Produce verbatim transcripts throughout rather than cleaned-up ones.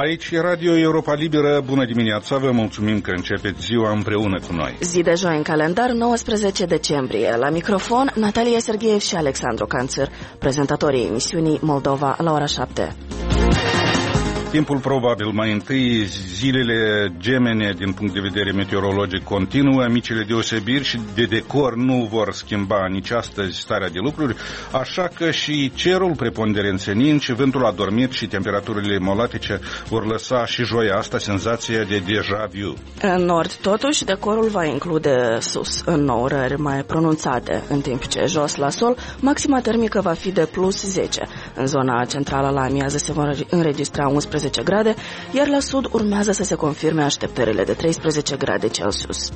Aici e Radio Europa Liberă. Bună dimineața, vă mulțumim că începeți ziua împreună cu noi. Zi de joi în calendar, nouăsprezece decembrie. La microfon, Natalia Sergheev și Alexandru Canțăr, prezentatorii emisiunii Moldova la ora șapte. Timpul probabil mai întâi, zilele gemene din punct de vedere meteorologic continuă, micile deosebiri și de decor nu vor schimba nici astăzi starea de lucruri, așa că și cerul preponderent senin și vântul adormit și temperaturile molatice vor lăsa și joia asta senzația de deja vu. În nord, totuși, decorul va include sus înnourări mai pronunțate, în timp ce jos la sol, maxima termică va fi de plus zece. În zona centrală la amiază se vor înregistra unsprezece grade, iar la sud urmează să se confirme așteptările de treisprezece grade Celsius.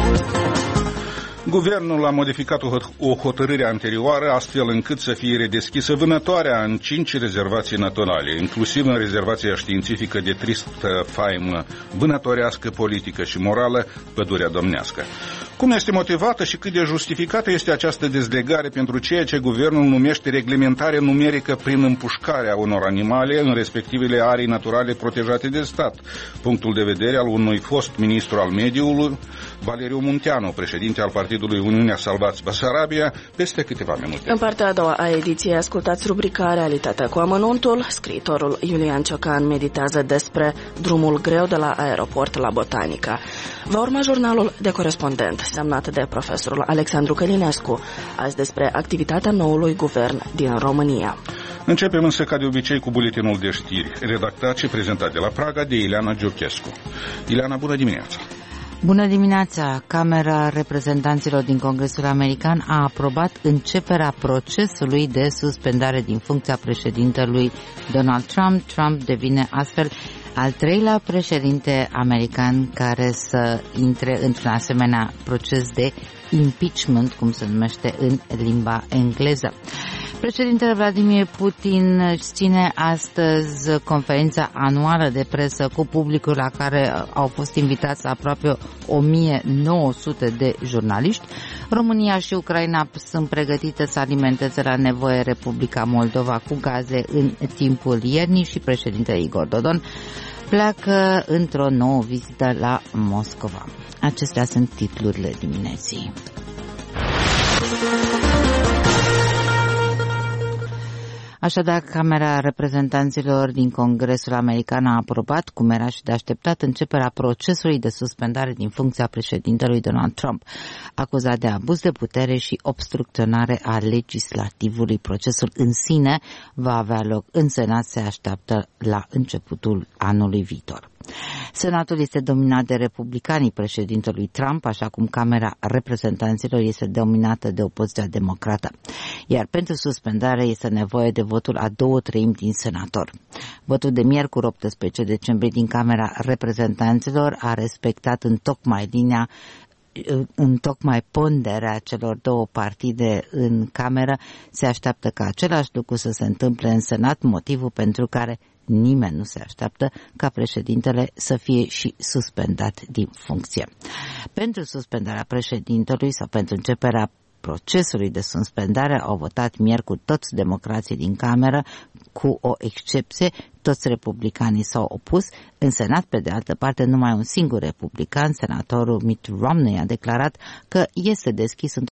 Guvernul a modificat o hotărâre anterioară astfel încât să fie redeschisă vânătoarea în cinci rezervații naturale, inclusiv în rezervația științifică de tristă faimă vânătorească, politică și morală, Pădurea Domnească. Cum este motivată și cât de justificată este această dezlegare pentru ceea ce guvernul numește reglementare numerică prin împușcarea unor animale în respectivele arii naturale protejate de stat? Punctul de vedere al unui fost ministru al mediului, Valeriu Munteanu, președinte al Partidului Uniunea Salvați Basarabia, peste câteva minute. În partea a doua a ediției ascultați rubrica Realitatea cu amănuntul. Scriitorul Iulian Ciocan meditează despre drumul greu de la aeroport la Botanica. Va urma jurnalul de corespondent, semnat de profesorul Alexandru Călinescu, azi despre activitatea noului guvern din România. Începem însă ca de obicei cu buletinul de știri, redactat și prezentat de la Praga de Ileana Giurchescu. Ileana, bună dimineața! Bună dimineața! Camera Reprezentanților din Congresul American a aprobat începerea procesului de suspendare din funcția președintelui Donald Trump. Trump devine astfel al treilea președinte american care să intre într-un asemenea proces de impeachment, cum se numește în limba engleză. Președintele Vladimir Putin își ține astăzi conferința anuală de presă cu publicul la care au fost invitați aproape o mie nouă sute de jurnaliști. România și Ucraina sunt pregătite să alimenteze la nevoie Republica Moldova cu gaze în timpul iernii și președintele Igor Dodon pleacă într-o nouă vizită la Moscova. Acestea sunt titlurile dimineții. Așadar, Camera Reprezentanților din Congresul American a aprobat, cum era și de așteptat, începerea procesului de suspendare din funcția președintelui Donald Trump, acuzat de abuz de putere și obstrucționare a legislativului. Procesul în sine va avea loc în Senat, se așteaptă la începutul anului viitor. Senatul este dominat de republicanii președintelui Trump, așa cum Camera Reprezentanților este dominată de opoziția democrată. Iar pentru suspendare este nevoie de votul a două treimi din senatori. Votul de miercuri optsprezece decembrie din Camera Reprezentanților a respectat în tocmai linia în tocmai ponderea celor două partide în cameră. Se așteaptă ca același lucru să se întâmple în Senat, motivul pentru care nimeni nu se așteaptă ca președintele să fie și suspendat din funcție. Pentru suspendarea președintelui sau pentru începerea procesului de suspendare au votat miercuri toți democrații din cameră, cu o excepție, toți republicanii s-au opus. În Senat, pe de altă parte, numai un singur republican, senatorul Mitt Romney, a declarat că este deschis